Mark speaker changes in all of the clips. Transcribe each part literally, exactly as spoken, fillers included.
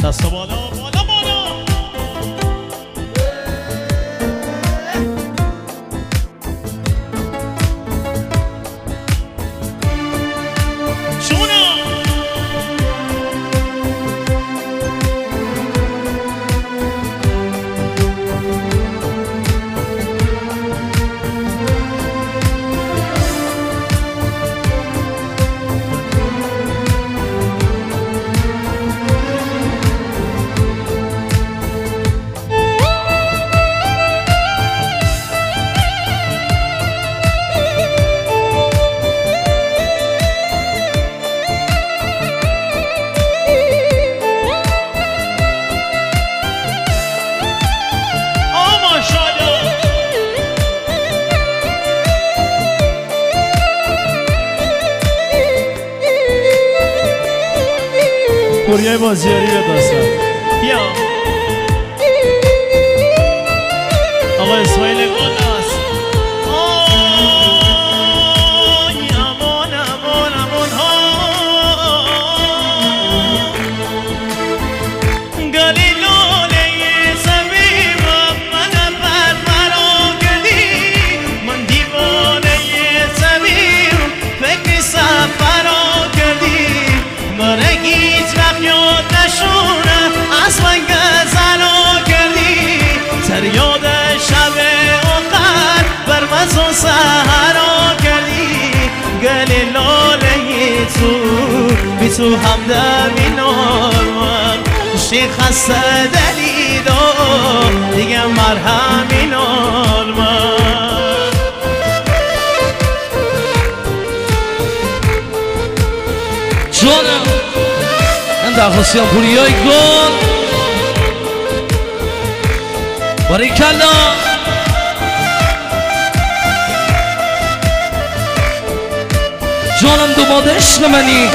Speaker 1: دست بالا بالا بالا شونا کوریای بازیاری به داستان بیا آقا اسماعیل گلاس آی امان امان امان ها گلی لاله زمینم من بر مرا گلی من دیوانه زمین فکر سفرا گلی مرگی یاد نشونه از من گذرا کردی سر یاد شب آخر بر مزو سهرا کردی گلی لاله تو بی تو همدمی نارمم شیخ خسته دلیدو دیگه مرهمی نارمم
Speaker 2: جانم درخواستی هم پوری های گل باریکلا جانم دو ماده عشق منی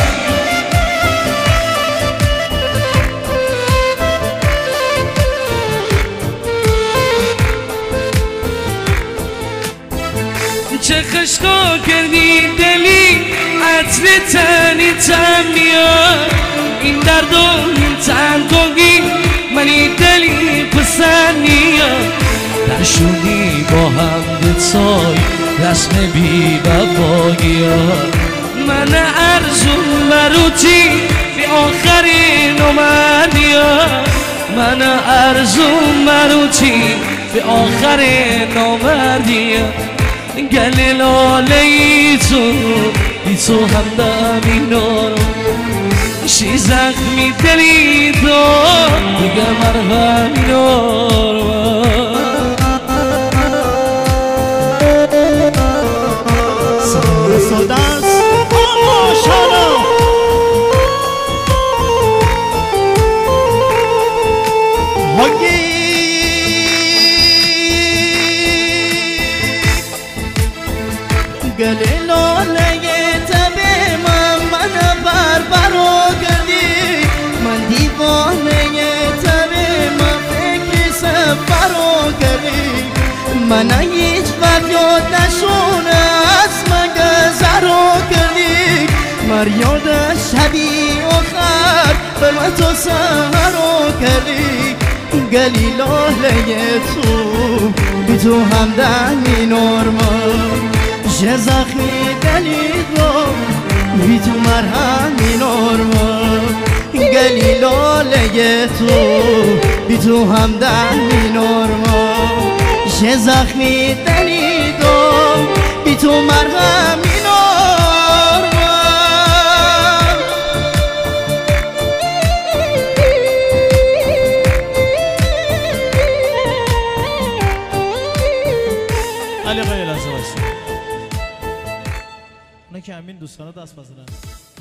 Speaker 2: چه خشقا کردی دلی عطر تنی تن میاد این درد و این تنگی منی دلی پسندیم در شدی با هم دتای رسم بی وفایی من ارزون مروتی به آخرین اومدیم من ارزون مروتی به آخرین اومدیم گل لاله ای تو بی تو همدمی نارم شی زخمی دلی تو دیگه مرهم نارم
Speaker 1: سوداس ماشاءالله هاگی گلی لاله تب من من بر برو کردی من دیوانه تب من فکر سفرو کردی من هیچ وقت یاد نشونه از من گذرو کردی مر یاد شبی آخر به من تو سهرو کردی گلی لاله تو بی تو همدمی نارمم چه زخمی دلی رو بی تو مرهمی نارمم گلی لاله تو بی تو همدمی نارمم چه زخمی دلی رو بی تو مرهمی نارمم علی قایل از واسه اونا که همین دوستانه دست بزنن